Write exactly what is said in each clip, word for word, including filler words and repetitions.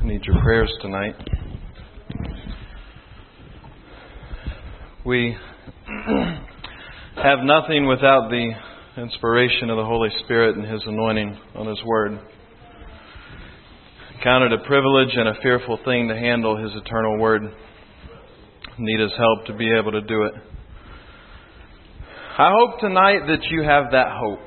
need your prayers tonight. We have nothing without the inspiration of the Holy Spirit and His anointing on His Word. Count it a privilege and a fearful thing to handle His eternal Word. Need His help to be able to do it. I hope tonight that you have that hope.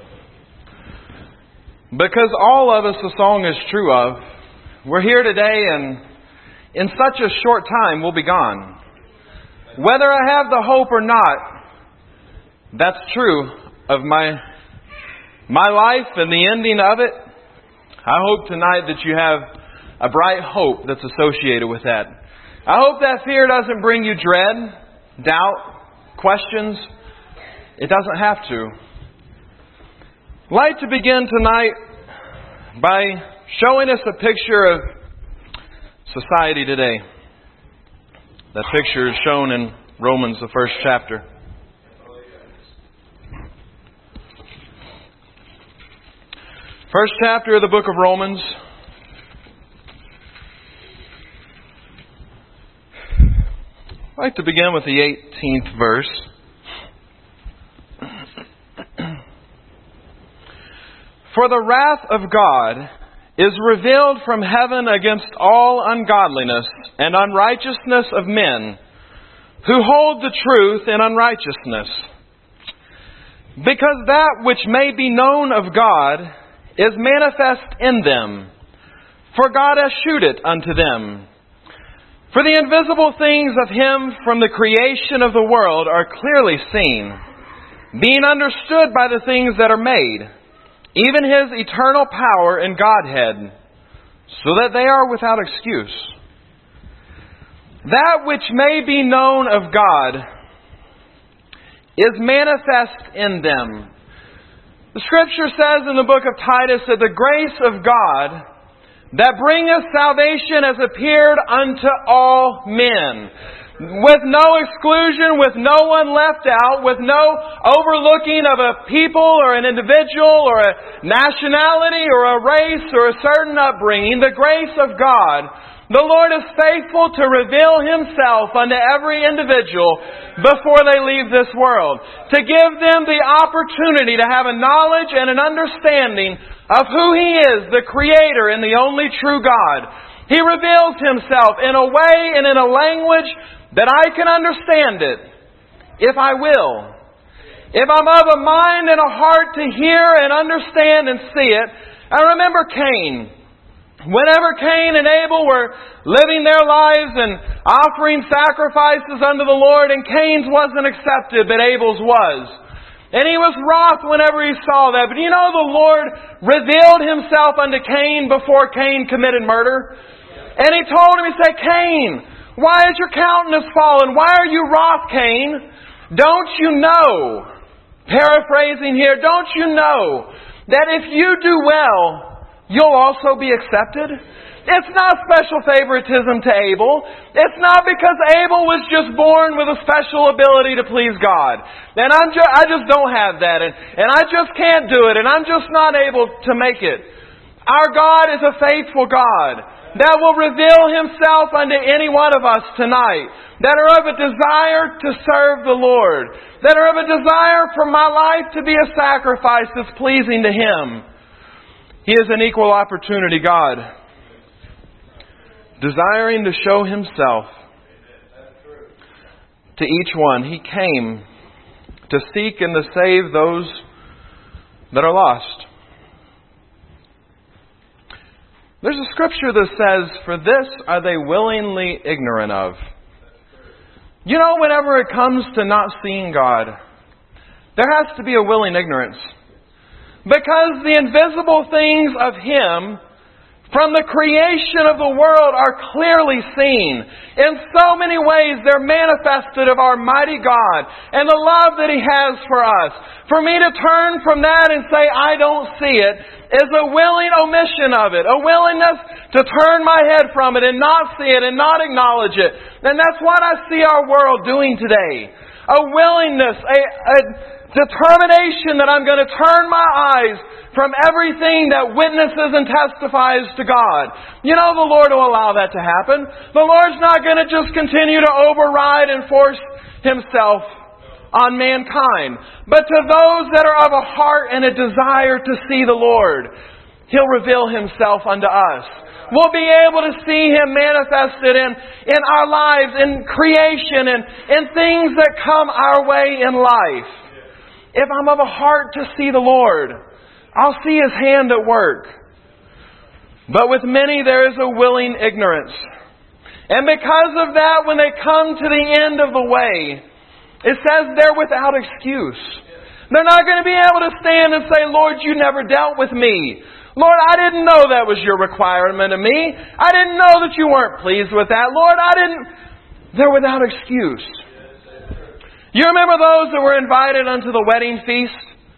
Because all of us the song is true of. We're here today and in such a short time we'll be gone. Whether I have the hope or not, that's true of my my life and the ending of it. I hope tonight that you have a bright hope that's associated with that. I hope that fear doesn't bring you dread, doubt, questions. It doesn't have to. I'd like to begin tonight by showing us a picture of society today. That picture is shown in Romans, the first chapter. First chapter of the book of Romans. I'd like to begin with the eighteenth verse. For the wrath of God is revealed from heaven against all ungodliness and unrighteousness of men who hold the truth in unrighteousness. Because that which may be known of God is manifest in them, for God hath shewed it unto them. For the invisible things of Him from the creation of the world are clearly seen, being understood by the things that are made, even His eternal power and Godhead, so that they are without excuse. That which may be known of God is manifest in them. The Scripture says in the book of Titus that the grace of God that bringeth salvation has appeared unto all men, with no exclusion, with no one left out, with no overlooking of a people or an individual or a nationality or a race or a certain upbringing. The grace of God. The Lord is faithful to reveal Himself unto every individual before they leave this world, to give them the opportunity to have a knowledge and an understanding of who He is, the Creator and the only true God. He reveals Himself in a way and in a language that I can understand it, if I will. If I'm of a mind and a heart to hear and understand and see it. I remember Cain. Whenever Cain and Abel were living their lives and offering sacrifices unto the Lord, and Cain's wasn't accepted, but Abel's was. And he was wroth whenever he saw that. But you know the Lord revealed Himself unto Cain before Cain committed murder? And He told him, He said, Cain, why is your countenance fallen? Why are you wroth, Cain? Don't you know, paraphrasing here, don't you know that if you do well, you'll also be accepted? It's not special favoritism to Abel. It's not because Abel was just born with a special ability to please God. And I'm ju- I just don't have that. And, and I just can't do it. And I'm just not able to make it. Our God is a faithful God that will reveal Himself unto any one of us tonight, that are of a desire to serve the Lord, that are of a desire for my life to be a sacrifice that's pleasing to Him. He is an equal opportunity God, desiring to show Himself to each one. He came to seek and to save those that are lost. There's a scripture that says, for this are they willingly ignorant of. You know, whenever it comes to not seeing God, there has to be a willing ignorance. Because the invisible things of Him from the creation of the world are clearly seen. In so many ways they're manifested of our mighty God and the love that He has for us. For me to turn from that and say, I don't see it, is a willing omission of it. A willingness to turn my head from it and not see it and not acknowledge it. And that's what I see our world doing today. A willingness, a, a Determination that I'm going to turn my eyes from everything that witnesses and testifies to God. You know the Lord will allow that to happen. The Lord's not going to just continue to override and force Himself on mankind. But to those that are of a heart and a desire to see the Lord, He'll reveal Himself unto us. We'll be able to see Him manifested in, in our lives, in creation, and in things that come our way in life. If I'm of a heart to see the Lord, I'll see His hand at work. But with many there is a willing ignorance. And because of that, when they come to the end of the way, it says they're without excuse. They're not going to be able to stand and say, Lord, you never dealt with me. Lord, I didn't know that was your requirement of me. I didn't know that you weren't pleased with that. Lord, I didn't... They're without excuse. You remember those that were invited unto the wedding feast?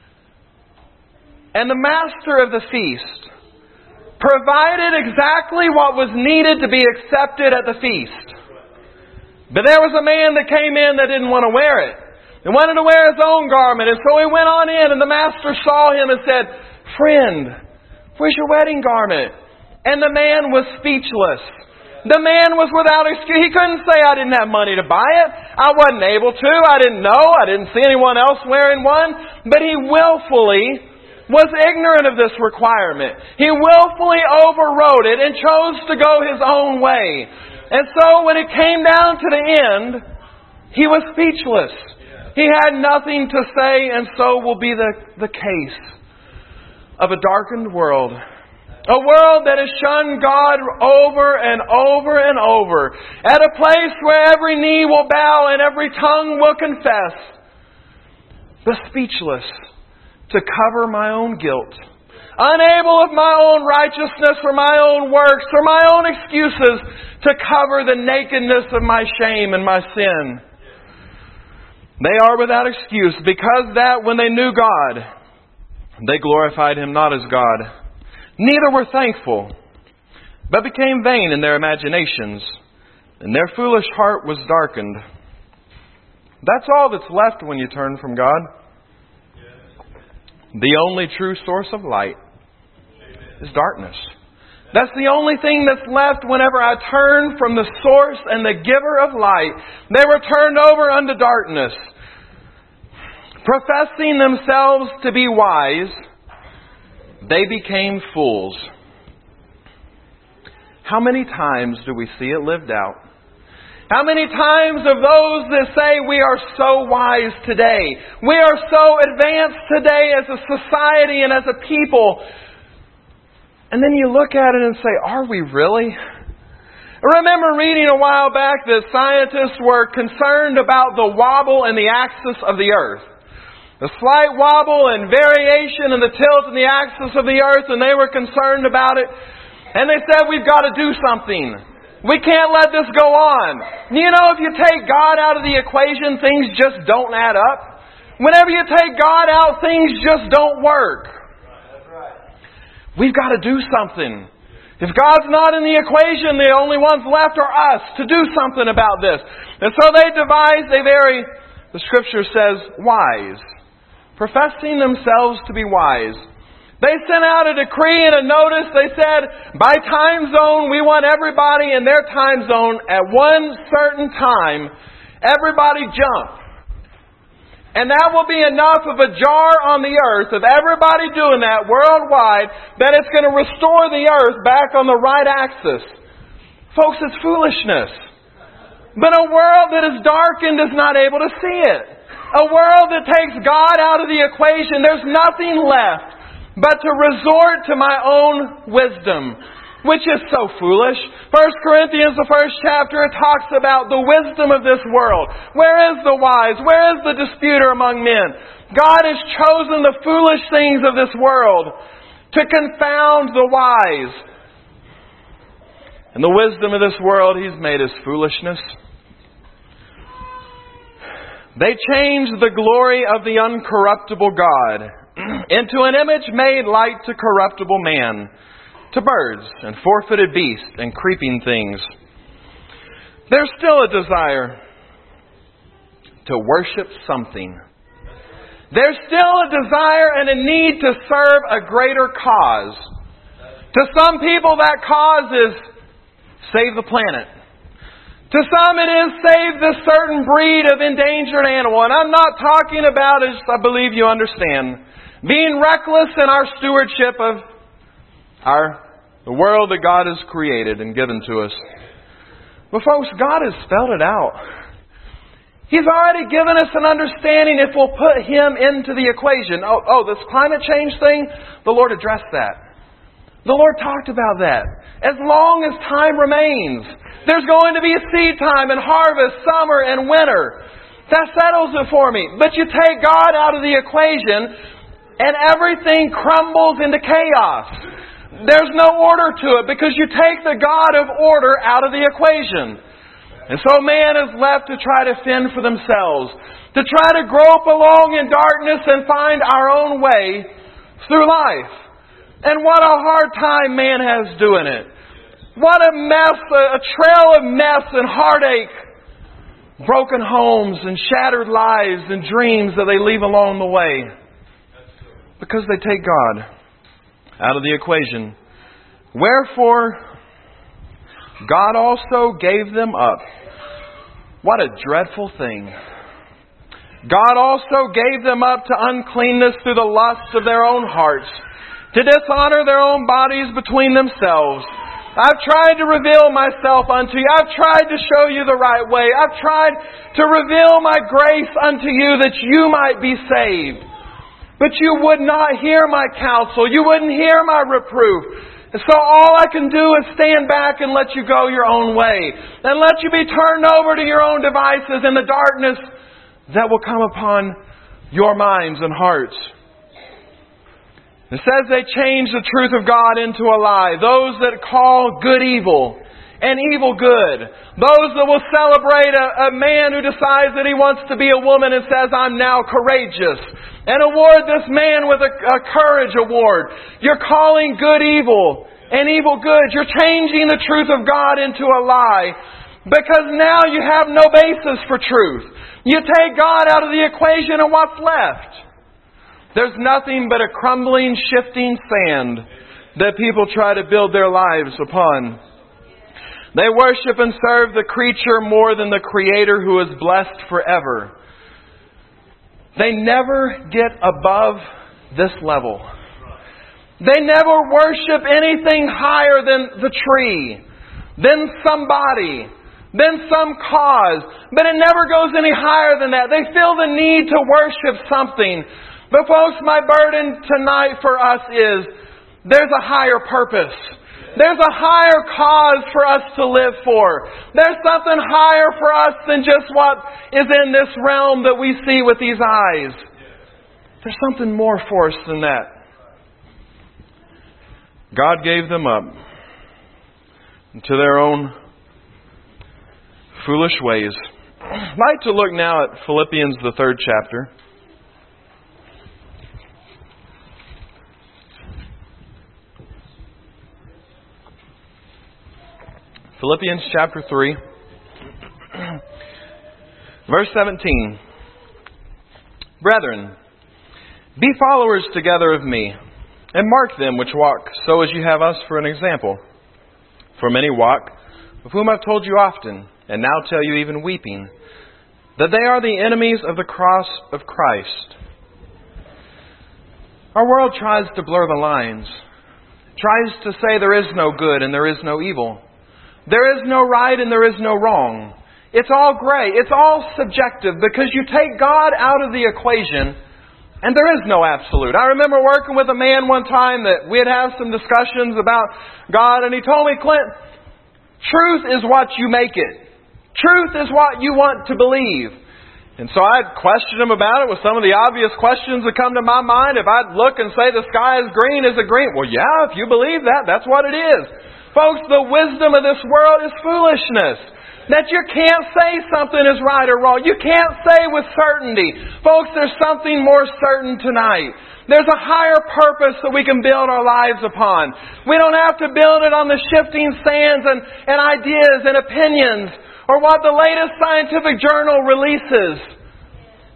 And the master of the feast provided exactly what was needed to be accepted at the feast. But there was a man that came in that didn't want to wear it. He wanted to wear his own garment. And so he went on in, and the master saw him and said, Friend, where's your wedding garment? And the man was speechless. The man was without excuse. He couldn't say, I didn't have money to buy it. I wasn't able to. I didn't know. I didn't see anyone else wearing one. But he willfully was ignorant of this requirement. He willfully overrode it and chose to go his own way. And so when it came down to the end, he was speechless. He had nothing to say, and so will be the, the case of a darkened world. A world that has shunned God over and over and over. At a place where every knee will bow and every tongue will confess. But speechless to cover my own guilt. Unable of my own righteousness or my own works or my own excuses to cover the nakedness of my shame and my sin. They are without excuse because that when they knew God, they glorified Him not as God. Neither were thankful, but became vain in their imaginations, and their foolish heart was darkened. That's all that's left when you turn from God. The only true source of light is darkness. That's the only thing that's left whenever I turn from the source and the giver of light. They were turned over unto darkness. Professing themselves to be wise, they became fools. How many times do we see it lived out? How many times of those that say we are so wise today, we are so advanced today as a society and as a people, and then you look at it and say, are we really? I remember reading a while back that scientists were concerned about the wobble and the axis of the earth. The slight wobble and variation in the tilt and the axis of the earth, and they were concerned about it. And they said, we've got to do something. We can't let this go on. You know, if you take God out of the equation, things just don't add up. Whenever you take God out, things just don't work. We've got to do something. If God's not in the equation, the only ones left are us to do something about this. And so they devised a very, the Scripture says, wise. Professing themselves to be wise. They sent out a decree and a notice. They said, by time zone, we want everybody in their time zone at one certain time. Everybody jump. And that will be enough of a jar on the earth of everybody doing that worldwide that it's going to restore the earth back on the right axis. Folks, it's foolishness. But a world that is darkened is not able to see it. A world that takes God out of the equation, there's nothing left but to resort to my own wisdom, which is so foolish. First Corinthians, the first chapter, it talks about the wisdom of this world. Where is the wise? Where is the disputer among men? God has chosen the foolish things of this world to confound the wise. And the wisdom of this world He's made as foolishness. They changed the glory of the uncorruptible God into an image made like to corruptible man, to birds and four-footed beasts and creeping things. There's still a desire to worship something. There's still a desire and a need to serve a greater cause. To some people, that cause is save the planet. To some it is save this certain breed of endangered animal. And I'm not talking about, as I believe you understand, being reckless in our stewardship of our the world that God has created and given to us. But folks, God has spelled it out. He's already given us an understanding if we'll put Him into the equation. Oh, oh, this climate change thing, the Lord addressed that. The Lord talked about that. As long as time remains, there's going to be a seed time and harvest, summer and winter. That settles it for me. But you take God out of the equation and everything crumbles into chaos. There's no order to it because you take the God of order out of the equation. And so man is left to try to fend for themselves, to try to grope along in darkness and find our own way through life. And what a hard time man has doing it. What a mess, a trail of mess and heartache, broken homes and shattered lives and dreams that they leave along the way. Because they take God out of the equation. Wherefore, God also gave them up. What a dreadful thing. God also gave them up to uncleanness through the lusts of their own hearts, to dishonor their own bodies between themselves. I've tried to reveal myself unto you. I've tried to show you the right way. I've tried to reveal my grace unto you that you might be saved. But you would not hear my counsel. You wouldn't hear my reproof. And so all I can do is stand back and let you go your own way. And let you be turned over to your own devices in the darkness that will come upon your minds and hearts. It says they change the truth of God into a lie. Those that call good evil and evil good. Those that will celebrate a, a man who decides that he wants to be a woman and says, I'm now courageous. And award this man with a, a courage award. You're calling good evil and evil good. You're changing the truth of God into a lie. Because now you have no basis for truth. You take God out of the equation and what's left? There's nothing but a crumbling, shifting sand that people try to build their lives upon. They worship and serve the creature more than the Creator who is blessed forever. They never get above this level. They never worship anything higher than the tree, than somebody, than some cause. But it never goes any higher than that. They feel the need to worship something. But folks, my burden tonight for us is there's a higher purpose. There's a higher cause for us to live for. There's something higher for us than just what is in this realm that we see with these eyes. There's something more for us than that. God gave them up to their own foolish ways. I'd like to look now at Philippians, the third chapter. Philippians chapter three, verse seventeen. Brethren, be followers together of me, and mark them which walk so as you have us for an example. For many walk, of whom I've told you often, and now tell you even weeping, that they are the enemies of the cross of Christ. Our world tries to blur the lines, tries to say there is no good and there is no evil. There is no right and there is no wrong. It's all gray. It's all subjective because you take God out of the equation and there is no absolute. I remember working with a man one time that we'd have some discussions about God and he told me, Clint, truth is what you make it. Truth is what you want to believe. And so I'd question him about it with some of the obvious questions that come to my mind. If I'd look and say the sky is green, is it green? Well, yeah, if you believe that, that's what it is. Folks, the wisdom of this world is foolishness. That you can't say something is right or wrong. You can't say with certainty. Folks, there's something more certain tonight. There's a higher purpose that we can build our lives upon. We don't have to build it on the shifting sands and, and ideas and opinions or what the latest scientific journal releases.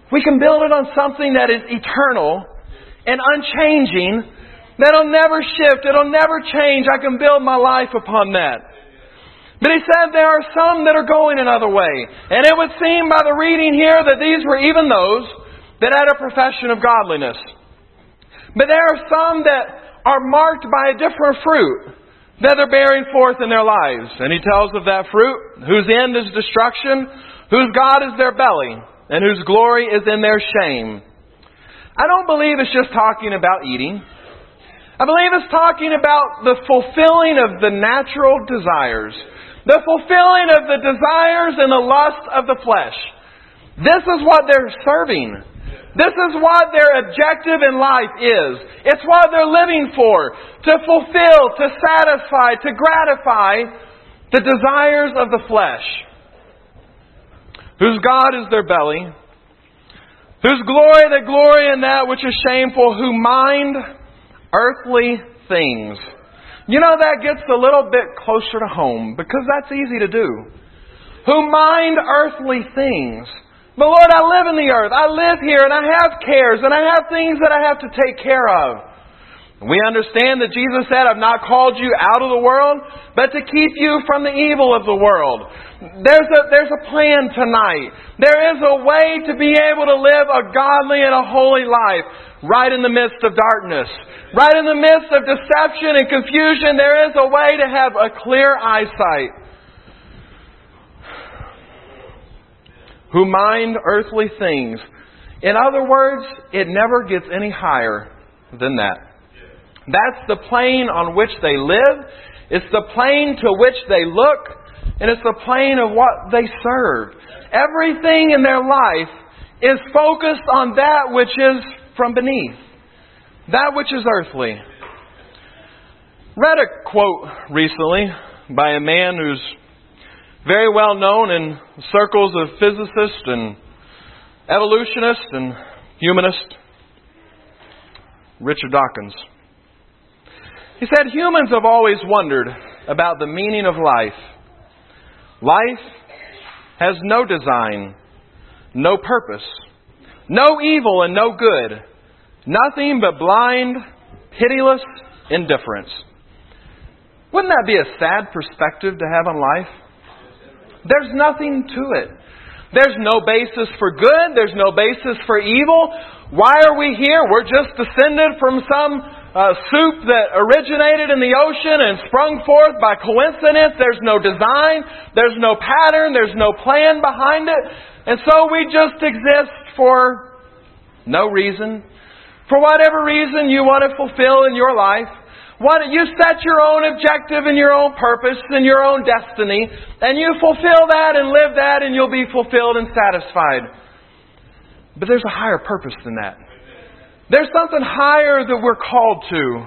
We can build it on something that is eternal and unchanging, that'll never shift, it'll never change. I can build my life upon that. But he said there are some that are going another way. And it would seem by the reading here that these were even those that had a profession of godliness. But there are some that are marked by a different fruit that they're bearing forth in their lives. And he tells of that fruit, whose end is destruction, whose God is their belly, and whose glory is in their shame. I don't believe it's just talking about eating. I believe it's talking about the fulfilling of the natural desires. The fulfilling of the desires and the lust of the flesh. This is what they're serving. This is what their objective in life is. It's what they're living for. To fulfill, to satisfy, to gratify the desires of the flesh. Whose God is their belly. Whose glory they glory in that which is shameful. Who mind earthly things. You know, that gets a little bit closer to home because that's easy to do. Who mind earthly things. But Lord, I live in the earth. I live here and I have cares and I have things that I have to take care of. We understand that Jesus said, I've not called you out of the world, but to keep you from the evil of the world. There's a, there's a plan tonight. There is a way to be able to live a godly and a holy life right in the midst of darkness. Right in the midst of deception and confusion, there is a way to have a clear eyesight. Who mind earthly things. In other words, it never gets any higher than that. That's the plane on which they live. It's the plane to which they look. And it's the plane of what they serve. Everything in their life is focused on that which is from beneath. That which is earthly. Read a quote recently by a man who's very well known in circles of physicists and evolutionists and humanists. Richard Dawkins. He said, humans have always wondered about the meaning of life. Life has no design, no purpose, no evil and no good. Nothing but blind, pitiless indifference. Wouldn't that be a sad perspective to have on life? There's nothing to it. There's no basis for good. There's no basis for evil. Why are we here? We're just descended from some uh, soup that originated in the ocean and sprung forth by coincidence. There's no design. There's no pattern. There's no plan behind it. And so we just exist for no reason. For whatever reason you want to fulfill in your life. What, you set your own objective and your own purpose and your own destiny. And you fulfill that and live that and you'll be fulfilled and satisfied. But there's a higher purpose than that. There's something higher that we're called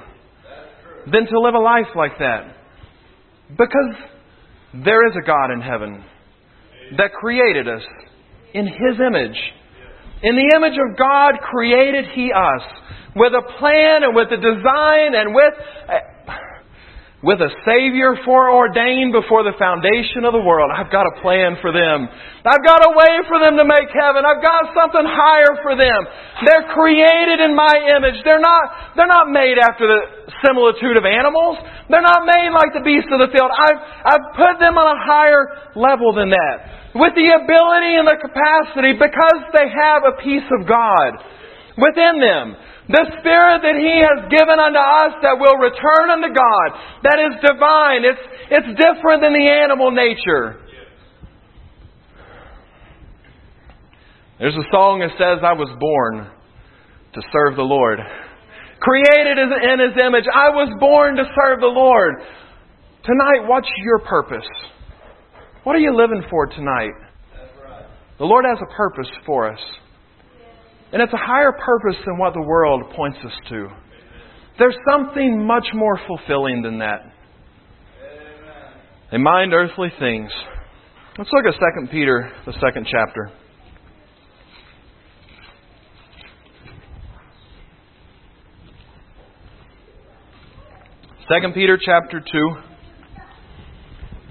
to than to live a life like that. Because there is a God in heaven that created us in His image. In the image of God created He us with a plan and with a design and with a, with a Savior foreordained before the foundation of the world. I've got a plan for them. I've got a way for them to make heaven. I've got something higher for them. They're created in my image. They're not, they're not made after the similitude of animals. They're not made like the beasts of the field. I've, I've put them on a higher level than that. With the ability and the capacity, because they have a piece of God within them. The Spirit that He has given unto us that will return unto God. That is divine. It's, it's different than the animal nature. There's a song that says, I was born to serve the Lord. Created in His image. I was born to serve the Lord. Tonight, what's your purpose? What are you living for tonight? The Lord has a purpose for us. And it's a higher purpose than what the world points us to. There's something much more fulfilling than that. They mind earthly things. Let's look at Second Peter, the second chapter. Second Peter chapter two.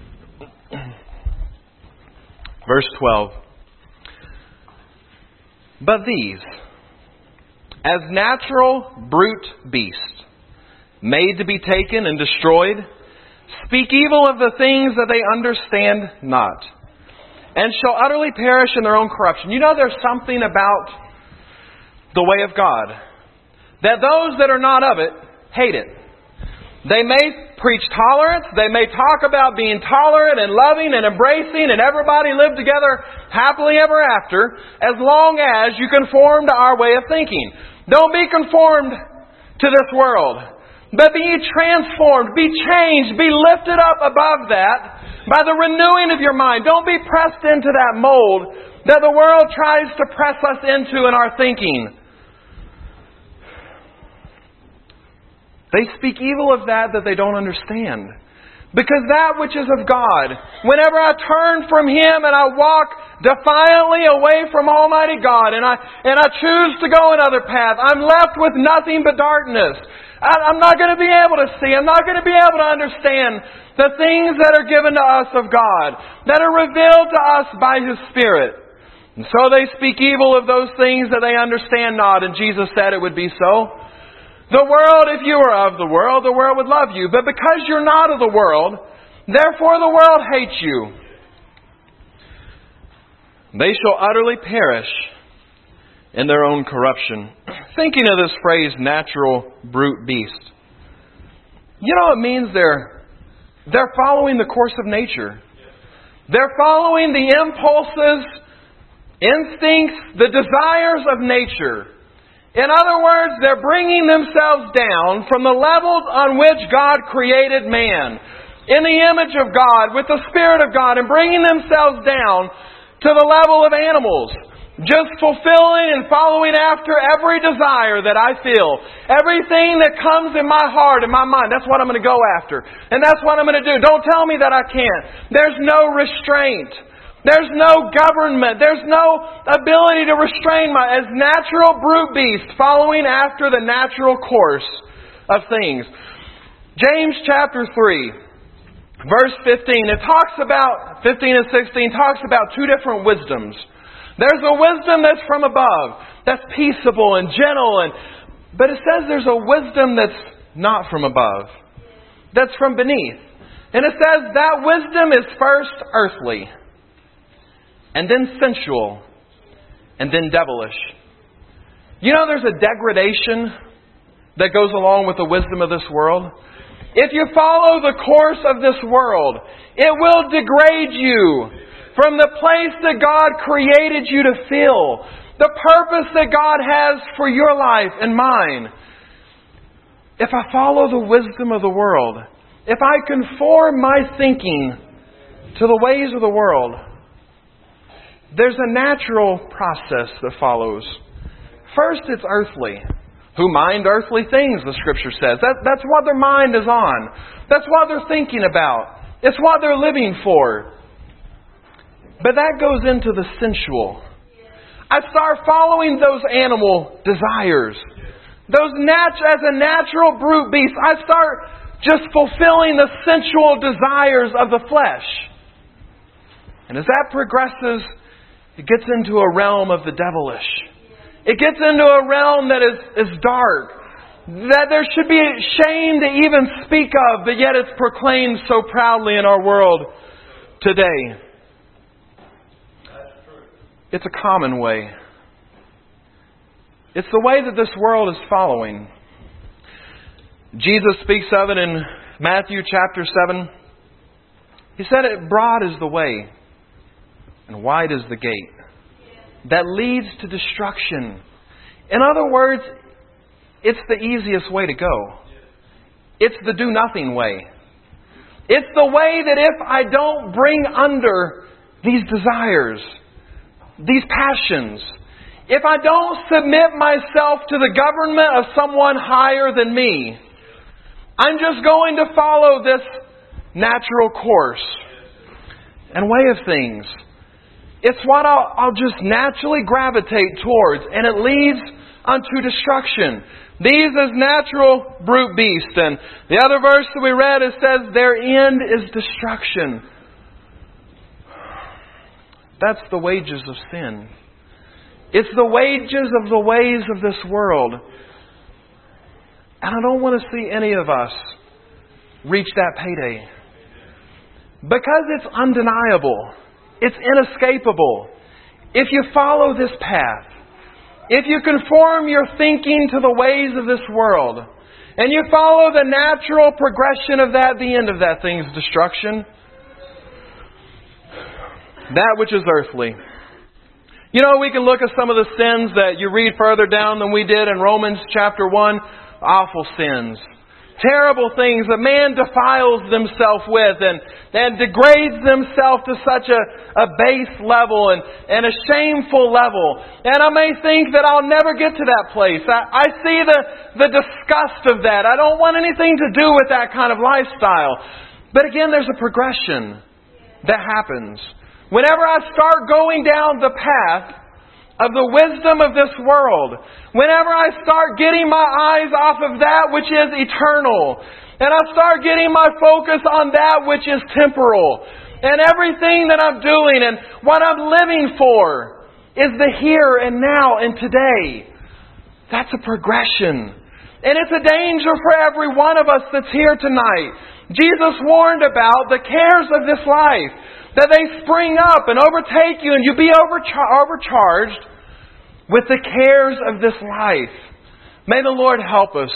Verse twelve. But these, as natural brute beasts, made to be taken and destroyed, speak evil of the things that they understand not, and shall utterly perish in their own corruption. You know, there's something about the way of God, that those that are not of it hate it. They may preach tolerance, they may talk about being tolerant and loving and embracing and everybody live together happily ever after, as long as you conform to our way of thinking. Don't be conformed to this world, but be transformed, be changed, be lifted up above that by the renewing of your mind. Don't be pressed into that mold that the world tries to press us into in our thinking. They speak evil of that that they don't understand. Because that which is of God, whenever I turn from Him and I walk defiantly away from Almighty God and I and I choose to go another path, I'm left with nothing but darkness. I, I'm not going to be able to see. I'm not going to be able to understand the things that are given to us of God, that are revealed to us by His Spirit. And so they speak evil of those things that they understand not. And Jesus said it would be so. The world, if you were of the world, the world would love you. But because you're not of the world, therefore the world hates you. They shall utterly perish in their own corruption. Thinking of this phrase, natural brute beast. You know, it means they're, they're following the course of nature. They're following the impulses, instincts, the desires of nature. In other words, they're bringing themselves down from the levels on which God created man, in the image of God, with the Spirit of God, and bringing themselves down to the level of animals, just fulfilling and following after every desire that I feel. Everything that comes in my heart and my mind, that's what I'm going to go after. And that's what I'm going to do. Don't tell me that I can't. There's no restraint. There's no government. There's no ability to restrain my, as natural brute beasts, following after the natural course of things. James chapter three, verse fifteen, it talks about, fifteen and sixteen, talks about two different wisdoms. There's a wisdom that's from above, that's peaceable and gentle, and but it says there's a wisdom that's not from above, that's from beneath. And it says that wisdom is first earthly, and then sensual, and then devilish. You know, there's a degradation that goes along with the wisdom of this world. If you follow the course of this world, it will degrade you from the place that God created you to fill, the purpose that God has for your life and mine. If I follow the wisdom of the world, if I conform my thinking to the ways of the world, there's a natural process that follows. First, it's earthly. Who mind earthly things, the Scripture says. That, that's what their mind is on. That's what they're thinking about. It's what they're living for. But that goes into the sensual. I start following those animal desires. Those nat- as a natural brute beast, I start just fulfilling the sensual desires of the flesh. And as that progresses, it gets into a realm of the devilish. It gets into a realm that is, is dark, that there should be shame to even speak of, but yet it's proclaimed so proudly in our world today. It's a common way. It's the way that this world is following. Jesus speaks of it in Matthew chapter seven. He said it, broad is the way, and wide is the gate that leads to destruction. In other words, it's the easiest way to go. It's the do-nothing way. It's the way that if I don't bring under these desires, these passions, if I don't submit myself to the government of someone higher than me, I'm just going to follow this natural course and way of things. It's what I'll, I'll just naturally gravitate towards, and it leads unto destruction. These as natural brute beasts. And the other verse that we read, it says, their end is destruction. That's the wages of sin. It's the wages of the ways of this world. And I don't want to see any of us reach that payday. Because it's undeniable. It's inescapable. If you follow this path, if you conform your thinking to the ways of this world, and you follow the natural progression of that, the end of that thing's destruction, that which is earthly. You know, we can look at some of the sins that you read further down than we did in Romans chapter one. Awful sins. Terrible things that man defiles themselves with and, and degrades themselves to such a, a base level and, and a shameful level. And I may think that I'll never get to that place. I, I see the, the disgust of that. I don't want anything to do with that kind of lifestyle. But again, there's a progression that happens. Whenever I start going down the path of the wisdom of this world, whenever I start getting my eyes off of that which is eternal, and I start getting my focus on that which is temporal, and everything that I'm doing and what I'm living for is the here and now and today, that's a progression. And it's a danger for every one of us that's here tonight. Jesus warned about the cares of this life, that they spring up and overtake you and you be overchar- overcharged with the cares of this life. May the Lord help us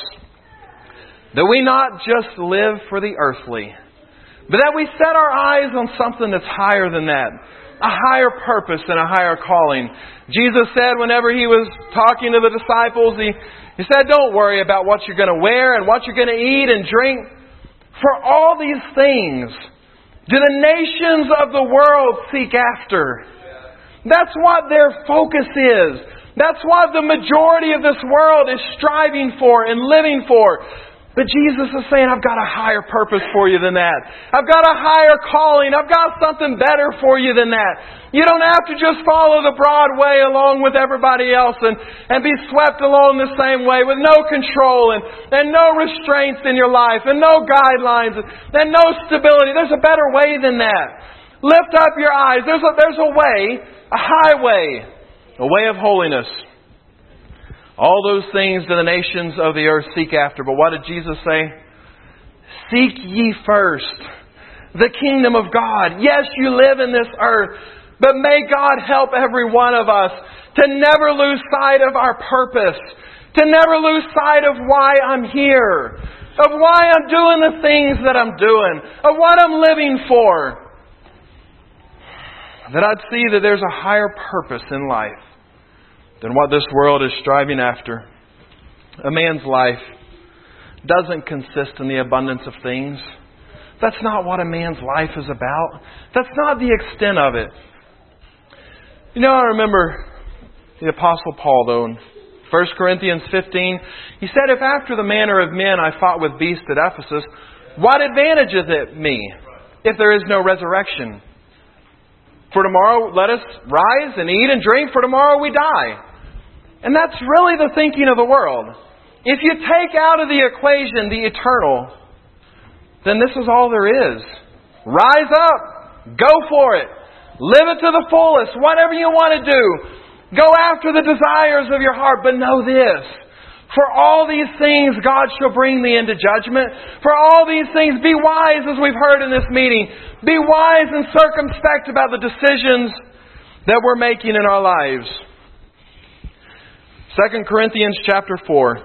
that we not just live for the earthly, but that we set our eyes on something that's higher than that. A higher purpose and a higher calling. Jesus said whenever He was talking to the disciples, He, he said, don't worry about what you're going to wear and what you're going to eat and drink. For all these things do the nations of the world seek after. That's what their focus is. That's what the majority of this world is striving for and living for. But Jesus is saying, I've got a higher purpose for you than that. I've got a higher calling. I've got something better for you than that. You don't have to just follow the broad way along with everybody else and, and be swept along the same way with no control and, and no restraints in your life and no guidelines and, and no stability. There's a better way than that. Lift up your eyes. There's a, there's a way, a highway, a way of holiness. All those things do the nations of the earth seek after. But what did Jesus say? Seek ye first the kingdom of God. Yes, you live in this earth, but may God help every one of us to never lose sight of our purpose, to never lose sight of why I'm here, of why I'm doing the things that I'm doing, of what I'm living for. That I'd see that there's a higher purpose in life than what this world is striving after. A man's life doesn't consist in the abundance of things. That's not what a man's life is about. That's not the extent of it. You know, I remember the Apostle Paul, though, in First Corinthians fifteen, he said, if after the manner of men I fought with beasts at Ephesus, what advantageth it me if there is no resurrection? For tomorrow let us rise and eat and drink, for tomorrow we die. And that's really the thinking of the world. If you take out of the equation the eternal, then this is all there is. Rise up. Go for it. Live it to the fullest. Whatever you want to do. Go after the desires of your heart. But know this. For all these things God shall bring thee into judgment. For all these things be wise, as we've heard in this meeting. Be wise and circumspect about the decisions that we're making in our lives. Second Corinthians chapter four.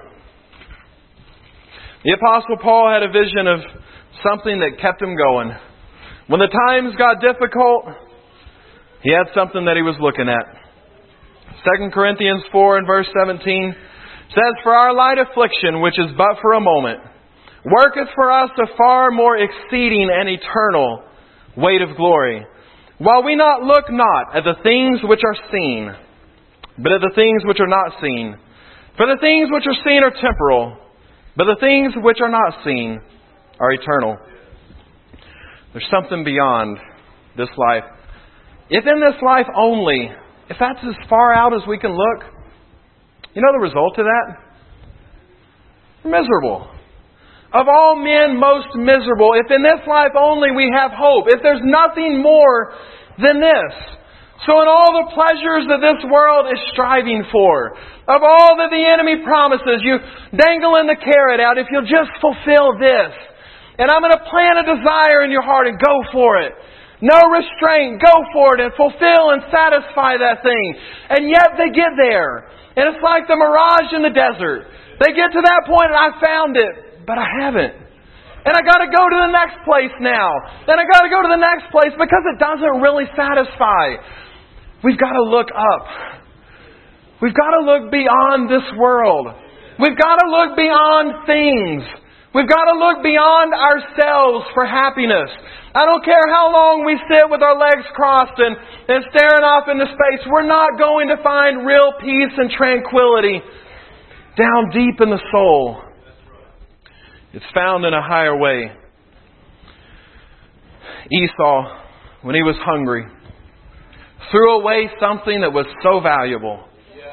The Apostle Paul had a vision of something that kept him going. When the times got difficult, he had something that he was looking at. Second Corinthians four and verse seventeen says, for our light affliction, which is but for a moment, worketh for us a far more exceeding and eternal weight of glory, while we not look not at the things which are seen, but at the things which are not seen. For the things which are seen are temporal, but the things which are not seen are eternal. There's something beyond this life. If in this life only, if that's as far out as we can look, you know the result of that? Miserable. Of all men, most miserable. If in this life only we have hope. If there's nothing more than this. So in all the pleasures that this world is striving for, of all that the enemy promises, you dangling the carrot out, if you'll just fulfill this, and I'm going to plant a desire in your heart and go for it. No restraint, go for it and fulfill and satisfy that thing. And yet they get there. And it's like the mirage in the desert. They get to that point and I found it, but I haven't. And I got to go to the next place now. Then I got to go to the next place because it doesn't really satisfy. We've got to look up. We've got to look beyond this world. We've got to look beyond things. We've got to look beyond ourselves for happiness. I don't care how long we sit with our legs crossed and, and staring off into space. We're not going to find real peace and tranquility down deep in the soul. It's found in a higher way. Esau, when he was hungry, threw away something that was so valuable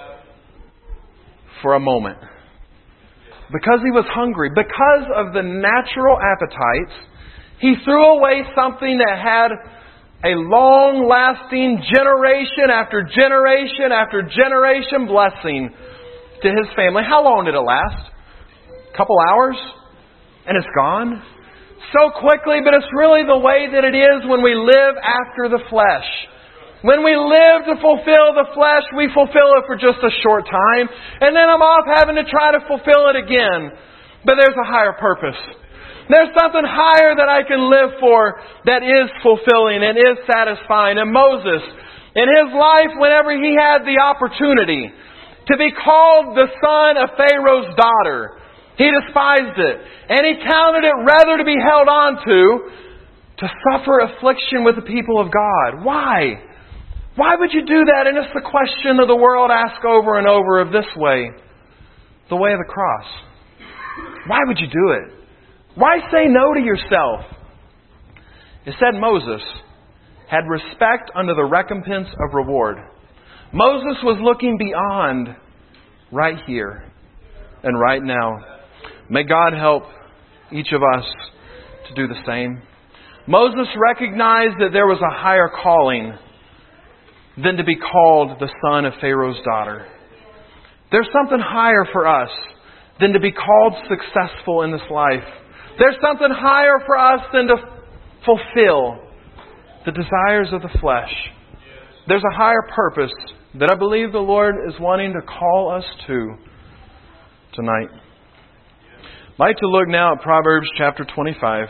for a moment. Because he was hungry, because of the natural appetites, he threw away something that had a long-lasting generation after generation after generation blessing to his family. How long did it last? A couple hours? And it's gone? So quickly, but it's really the way that it is when we live after the flesh. When we live to fulfill the flesh, we fulfill it for just a short time. And then I'm off having to try to fulfill it again. But there's a higher purpose. There's something higher that I can live for that is fulfilling and is satisfying. And Moses, in his life, whenever he had the opportunity to be called the son of Pharaoh's daughter, he despised it. And he counted it rather to be held on to, to suffer affliction with the people of God. Why? Why would you do that? And it's the question that the world asks over and over of this way. The way of the cross. Why would you do it? Why say no to yourself? It said Moses had respect unto the recompense of reward. Moses was looking beyond right here and right now. May God help each of us to do the same. Moses recognized that there was a higher calling than to be called the son of Pharaoh's daughter. There's something higher for us than to be called successful in this life. There's something higher for us than to fulfill the desires of the flesh. There's a higher purpose that I believe the Lord is wanting to call us to tonight. I'd like to look now at Proverbs chapter twenty-five.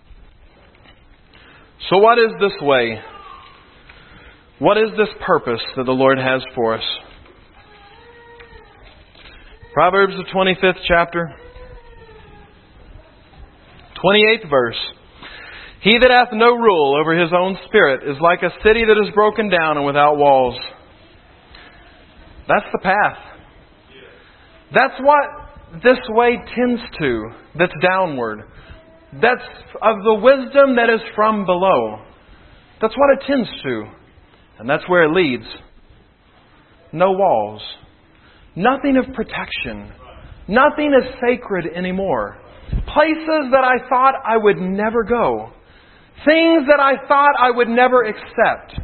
So what is this way? What is this purpose that the Lord has for us? Proverbs, the twenty-fifth chapter, twenty-eighth verse. He that hath no rule over his own spirit is like a city that is broken down and without walls. That's the path. That's what this way tends to, that's downward. That's of the wisdom that is from below. That's what it tends to. And that's where it leads. No walls. Nothing of protection. Nothing is sacred anymore. Places that I thought I would never go. Things that I thought I would never accept.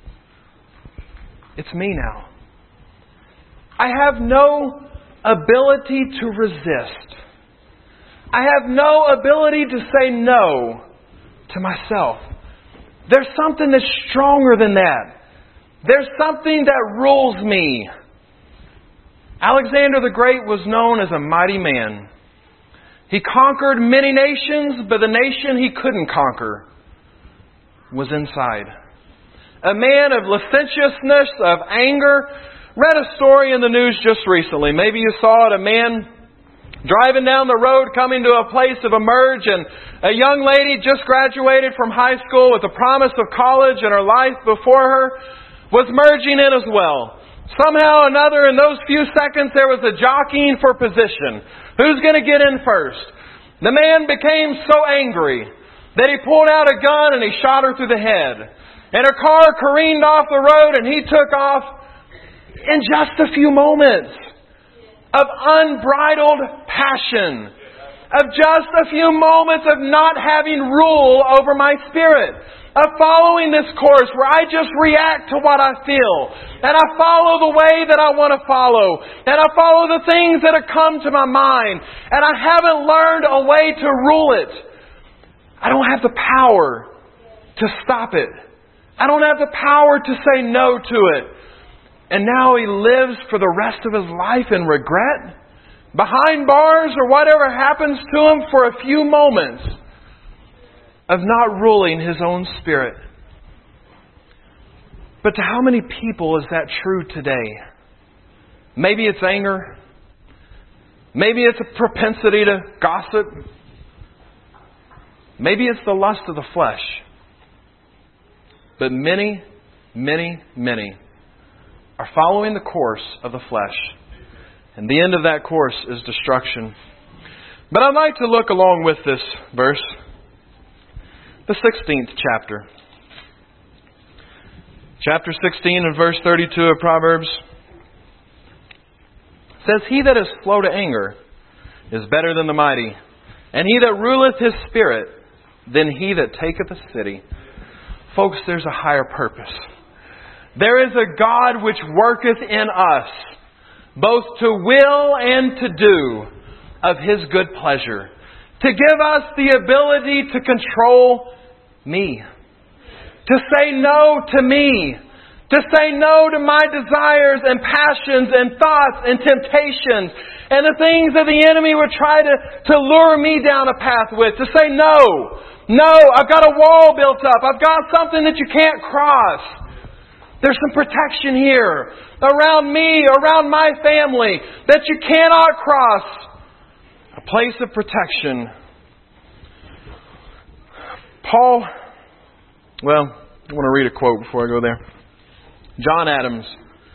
It's me now. I have no ability to resist. I have no ability to say no to myself. There's something that's stronger than that. There's something that rules me. Alexander the Great was known as a mighty man. He conquered many nations, but the nation he couldn't conquer was inside. A man of licentiousness, of anger. Read a story in the news just recently. Maybe you saw it. A man driving down the road, coming to a place of emerge, and a young lady just graduated from high school with the promise of college and her life before her was merging in as well. Somehow or another, in those few seconds, there was a jockeying for position. Who's going to get in first? The man became so angry that he pulled out a gun and he shot her through the head. And her car careened off the road and he took off in just a few moments of unbridled passion. Of just a few moments of not having rule over my spirit. of following this course where I just react to what I feel. And I follow the way that I want to follow. And I follow the things that have come to my mind. And I haven't learned a way to rule it. I don't have the power to stop it. I don't have the power to say no to it. And now he lives for the rest of his life in regret, behind bars or whatever happens to him for a few moments of not ruling his own spirit. But to how many people is that true today? Maybe it's anger. Maybe it's a propensity to gossip. Maybe it's the lust of the flesh. But many, many, many are following the course of the flesh. And the end of that course is destruction. But I'd like to look along with this verse. The sixteenth chapter. Chapter sixteen and verse thirty-two of Proverbs says, He that is slow to anger is better than the mighty, and he that ruleth his spirit than he that taketh a city. Folks, there's a higher purpose. There is a God which worketh in us, both to will and to do of His good pleasure, to give us the ability to control me, to say no to me, to say no to my desires and passions and thoughts and temptations and the things that the enemy would try to, to lure me down a path with, to say no. No, I've got a wall built up. I've got something that you can't cross. There's some protection here around me, around my family, that you cannot cross. A place of protection. Paul, well, I want to read a quote before I go there. John Adams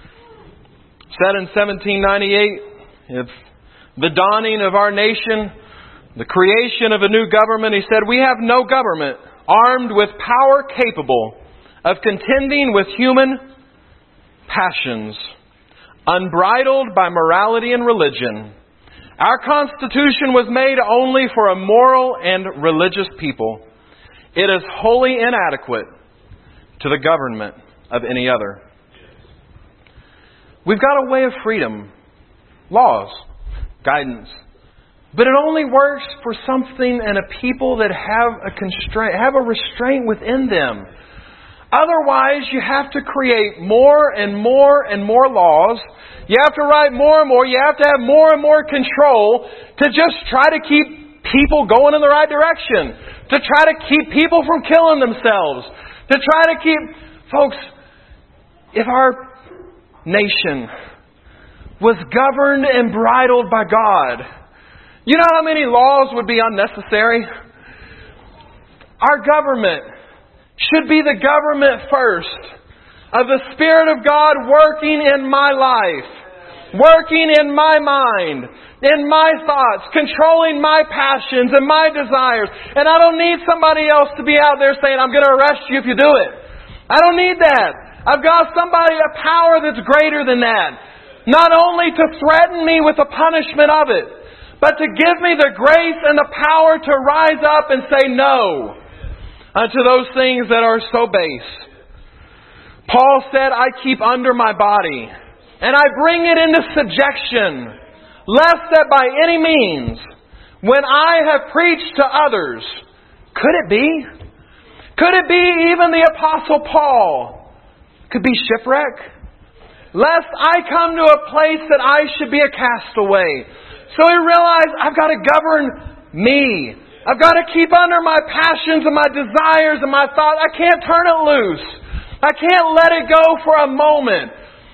said in seventeen ninety-eight, if the dawning of our nation, the creation of a new government, he said, we have no government armed with power capable of contending with human passions, unbridled by morality and religion. Our Constitution was made only for a moral and religious people. It is wholly inadequate to the government of any other. We've got a way of freedom, laws, guidance. But it only works for something and a people that have a constraint, have a restraint within them. Otherwise, you have to create more and more and more laws. You have to write more and more. You have to have more and more control to just try to keep people going in the right direction. To try to keep people from killing themselves. To try to keep... Folks, if our nation was governed and bridled by God, you know how many laws would be unnecessary? Our government should be the government first of the Spirit of God working in my life, working in my mind, in my thoughts, controlling my passions and my desires. And I don't need somebody else to be out there saying, I'm going to arrest you if you do it. I don't need that. I've got somebody, a power that's greater than that. Not only to threaten me with the punishment of it, but to give me the grace and the power to rise up and say no unto those things that are so base. Paul said, I keep under my body, and I bring it into subjection, lest that by any means, when I have preached to others, could it be? Could it be even the Apostle Paul could be shipwrecked? Lest I come to a place that I should be a castaway. So he realized, I've got to govern me. I've got to keep under my passions and my desires and my thoughts. I can't turn it loose. I can't let it go for a moment.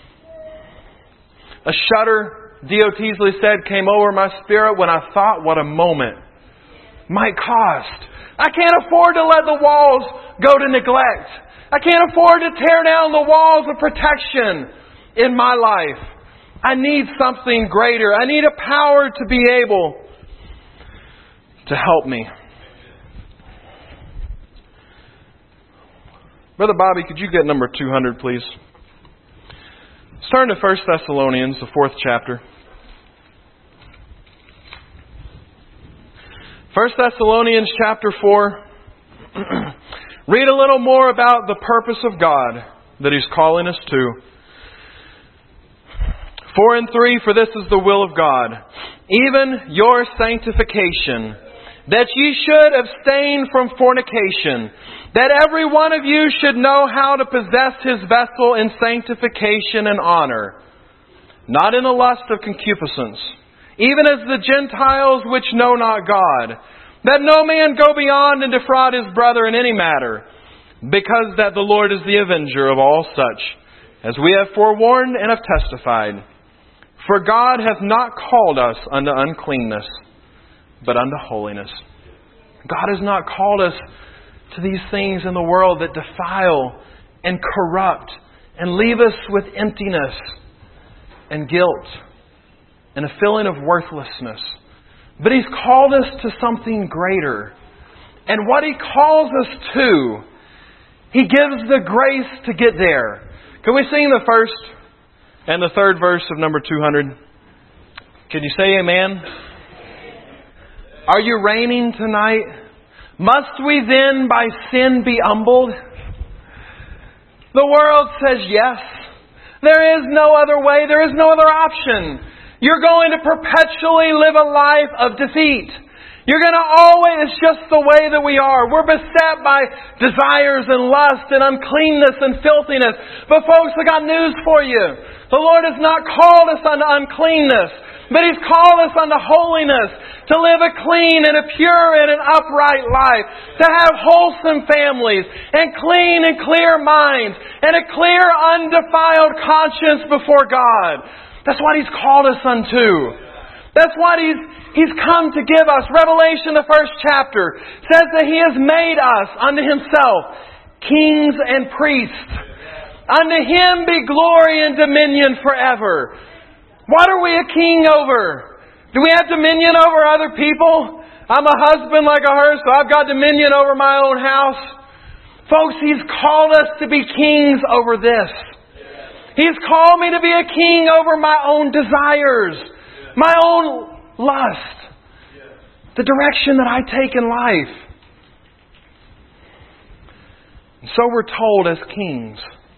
A shudder, D O Teasley said, came over my spirit when I thought what a moment might cost. I can't afford to let the walls go to neglect. I can't afford to tear down the walls of protection in my life. I need something greater. I need a power to be able to help me. Brother Bobby, could you get number two hundred, please? Let's turn to First Thessalonians, the fourth chapter. First Thessalonians chapter four. Read a little more about the purpose of God that He's calling us to. Four and three, for this is the will of God, even your sanctification, that ye should abstain from fornication, that every one of you should know how to possess his vessel in sanctification and honor, not in the lust of concupiscence, even as the Gentiles which know not God, that no man go beyond and defraud his brother in any matter, because that the Lord is the avenger of all such, as we have forewarned and have testified. For God hath not called us unto uncleanness, but unto holiness. God has not called us to these things in the world that defile and corrupt and leave us with emptiness and guilt and a feeling of worthlessness. But He's called us to something greater. And what He calls us to, He gives the grace to get there. Can we sing the first and the third verse of number two hundred? Can you say amen? Are you reigning tonight? Must we then by sin be humbled? The world says yes. There is no other way. There is no other option. You're going to perpetually live a life of defeat. You're going to always, it's just the way that we are. We're beset by desires and lust and uncleanness and filthiness. But folks, I got news for you. The Lord has not called us unto uncleanness, but He's called us unto holiness, to live a clean and a pure and an upright life, to have wholesome families and clean and clear minds and a clear, undefiled conscience before God. That's what He's called us unto. That's what He's He's come to give us. Revelation, the first chapter, says that He has made us unto Himself kings and priests. Unto Him be glory and dominion forever. What are we a king over? Do we have dominion over other people? I'm a husband like a her, so I've got dominion over my own house. Folks, He's called us to be kings over this. He's called me to be a king over my own desires, my own lust, the direction that I take in life. And so we're told as kings,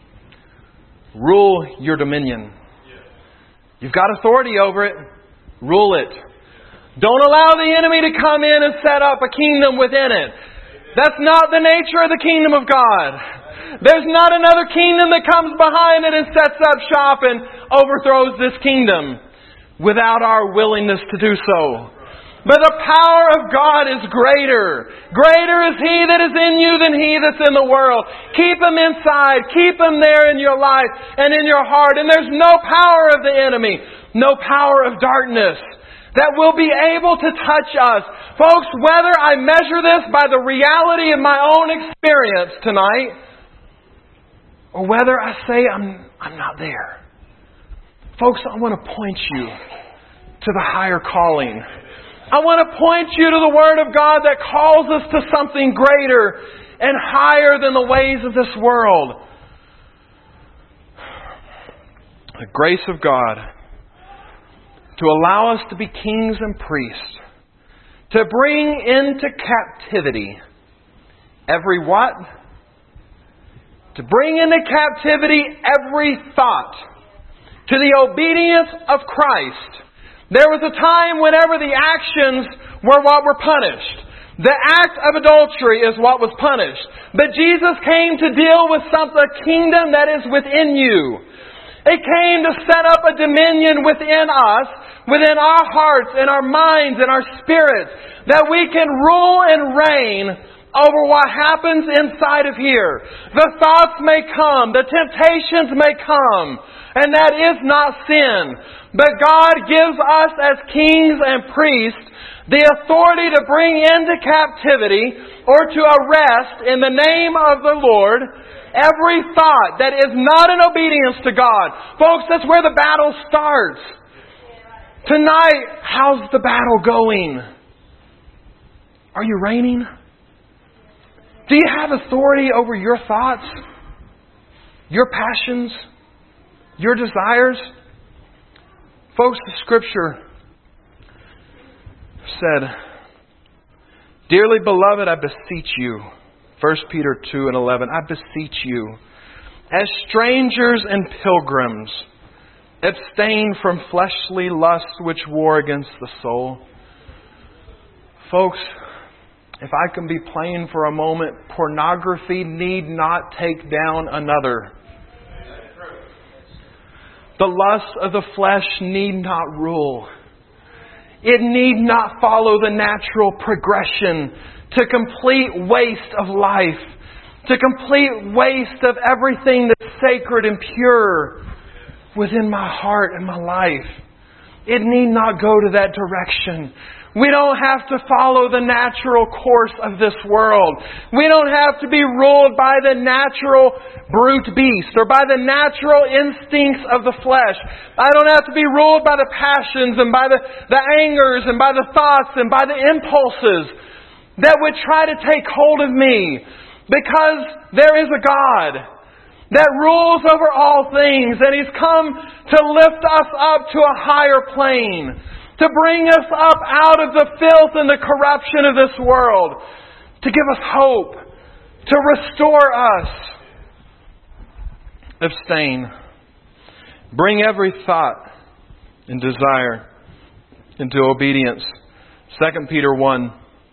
rule your dominion. You've got authority over it. Rule it. Don't allow the enemy to come in and set up a kingdom within it. That's not the nature of the kingdom of God. There's not another kingdom that comes behind it and sets up shop and overthrows this kingdom without our willingness to do so. But the power of God is greater. Greater is He that is in you than he that's in the world. Keep Him inside. Keep Him there in your life and in your heart. And there's no power of the enemy, no power of darkness that will be able to touch us. Folks, whether I measure this by the reality of my own experience tonight, or whether I say I'm, I'm not there. Folks, I want to point you to the higher calling. I want to point you to the Word of God that calls us to something greater and higher than the ways of this world. The grace of God to allow us to be kings and priests, to bring into captivity every what? To bring into captivity every thought to the obedience of Christ. There was a time whenever the actions were what were punished. The act of adultery is what was punished. But Jesus came to deal with something, a kingdom that is within you. It came to set up a dominion within us, within our hearts and our minds and our spirits, that we can rule and reign over what happens inside of here. The thoughts may come, the temptations may come, and that is not sin. But God gives us as kings and priests the authority to bring into captivity or to arrest in the name of the Lord every thought that is not in obedience to God. Folks, that's where the battle starts. Tonight, how's the battle going? Are you reigning? Do you have authority over your thoughts, your passions, your desires? Folks, the Scripture said, "Dearly beloved, I beseech you, First Peter two and eleven. I beseech you, as strangers and pilgrims, abstain from fleshly lust which war against the soul. Folks, if I can be plain for a moment, pornography need not take down another. The lust of the flesh need not rule. It need not follow the natural progression to complete waste of life, to complete waste of everything that's sacred and pure within my heart and my life. It need not go to that direction. We don't have to follow the natural course of this world. We don't have to be ruled by the natural brute beast or by the natural instincts of the flesh. I don't have to be ruled by the passions and by the, the angers and by the thoughts and by the impulses that would try to take hold of me, because there is a God that rules over all things, and He's come to lift us up to a higher plane, to bring us up out of the filth and the corruption of this world, to give us hope, to restore us. Abstain. Bring every thought and desire into obedience. Second Peter one.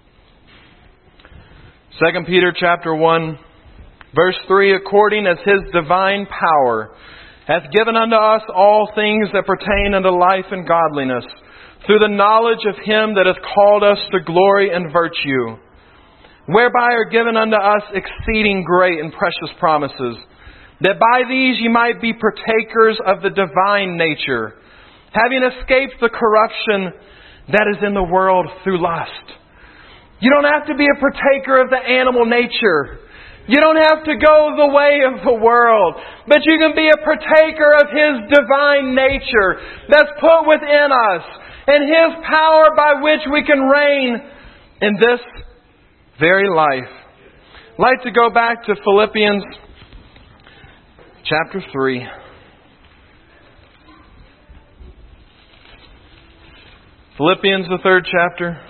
Second Peter chapter one, verse three, according as His divine power hath given unto us all things that pertain unto life and godliness, through the knowledge of Him that hath called us to glory and virtue, whereby are given unto us exceeding great and precious promises, that by these ye might be partakers of the divine nature, having escaped the corruption that is in the world through lust. You don't have to be a partaker of the animal nature. You don't have to go the way of the world. But you can be a partaker of His divine nature that's put within us, and His power by which we can reign in this very life. I'd like to go back to Philippians chapter three. Philippians, the third chapter.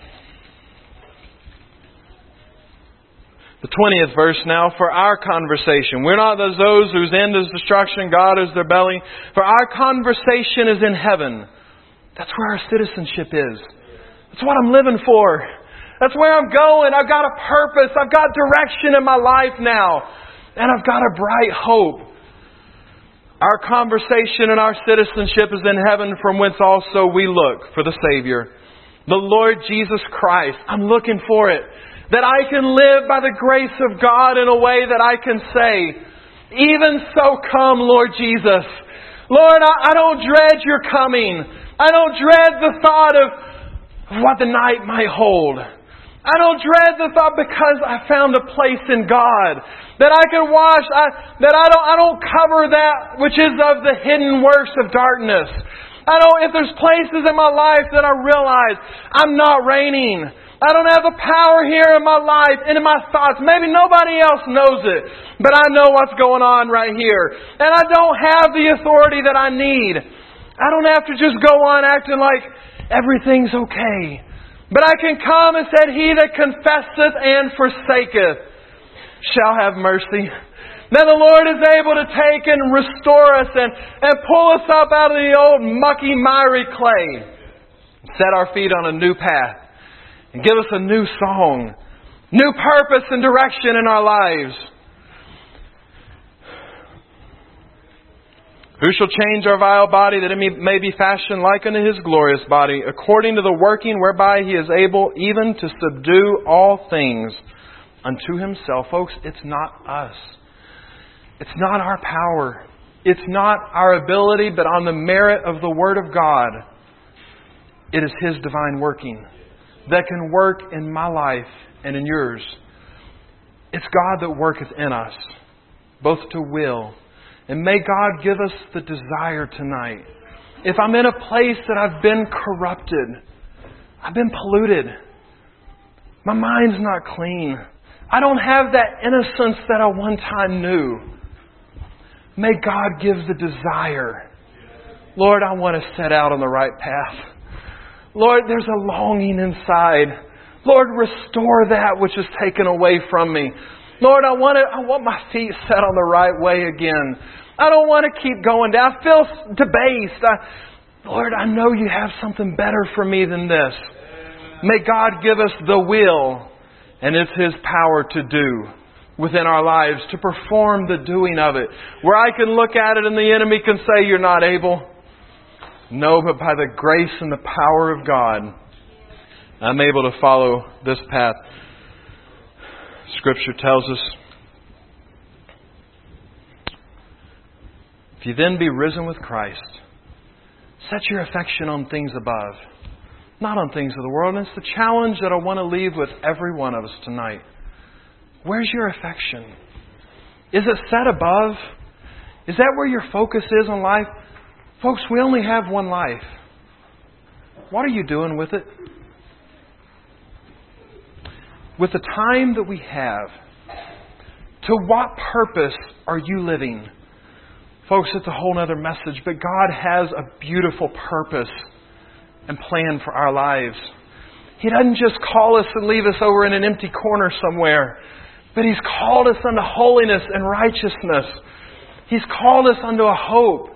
The twentieth verse now, for our conversation. We're not those whose end is destruction, God is their belly. For our conversation is in heaven. That's where our citizenship is. That's what I'm living for. That's where I'm going. I've got a purpose. I've got direction in my life now. And I've got a bright hope. Our conversation and our citizenship is in heaven, from whence also we look for the Savior, the Lord Jesus Christ. I'm looking for it. That I can live by the grace of God in a way that I can say, even so come, Lord Jesus. Lord, I, I don't dread your coming. I don't dread the thought of what the night might hold. I don't dread the thought, because I found a place in God that I can wash, I, that I don't, I don't cover that which is of the hidden works of darkness. I don't, if there's places in my life that I realize I'm not reigning, I don't have the power here in my life and in my thoughts. Maybe nobody else knows it, but I know what's going on right here. And I don't have the authority that I need. I don't have to just go on acting like everything's okay. But I can come and say, He that confesseth and forsaketh shall have mercy. Now the Lord is able to take and restore us and, and pull us up out of the old mucky, miry clay. Set our feet on a new path. And give us a new song, new purpose and direction in our lives. Who shall change our vile body, that it may be fashioned like unto His glorious body, according to the working whereby He is able even to subdue all things unto Himself. Folks, it's not us. It's not our power. It's not our ability, but on the merit of the Word of God, it is His divine working that can work in my life and in yours. It's God that worketh in us, both to will. And may God give us the desire tonight. If I'm in a place that I've been corrupted, I've been polluted, my mind's not clean, I don't have that innocence that I one time knew, may God give the desire. Lord, I want to set out on the right path. Lord, there's a longing inside. Lord, restore that which is taken away from me. Lord, I want it, I want my feet set on the right way again. I don't want to keep going down. I feel debased. I, Lord, I know you have something better for me than this. May God give us the will, and it's His power to do within our lives, to perform the doing of it. Where I can look at it and the enemy can say, you're not able. No, but by the grace and the power of God, I'm able to follow this path. Scripture tells us, if you then be risen with Christ, set your affection on things above, not on things of the world. And it's the challenge that I want to leave with every one of us tonight. Where's your affection? Is it set above? Is that where your focus is on life? Folks, we only have one life. What are you doing with it? With the time that we have, to what purpose are you living? Folks, it's a whole other message, but God has a beautiful purpose and plan for our lives. He doesn't just call us and leave us over in an empty corner somewhere, but He's called us unto holiness and righteousness. He's called us unto a hope.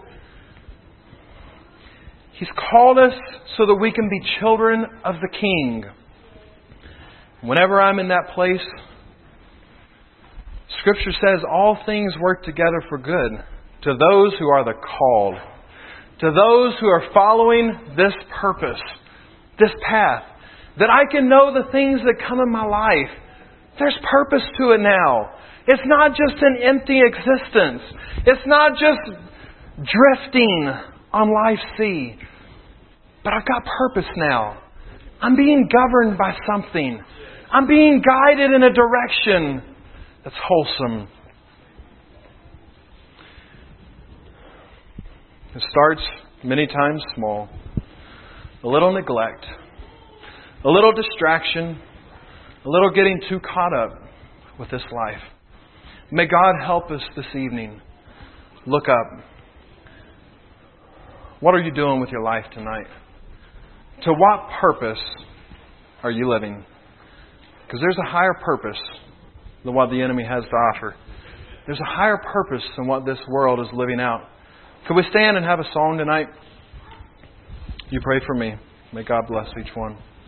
He's called us so that we can be children of the King. Whenever I'm in that place, Scripture says all things work together for good to those who are the called, to those who are following this purpose, this path, that I can know the things that come in my life. There's purpose to it now. It's not just an empty existence. It's not just drifting on life's sea. But I've got purpose now. I'm being governed by something. I'm being guided in a direction that's wholesome. It starts many times small. A little neglect. A little distraction. A little getting too caught up with this life. May God help us this evening. Look up. What are you doing with your life tonight? To what purpose are you living? Because there's a higher purpose than what the enemy has to offer. There's a higher purpose than what this world is living out. Could we stand and have a song tonight? You pray for me. May God bless each one.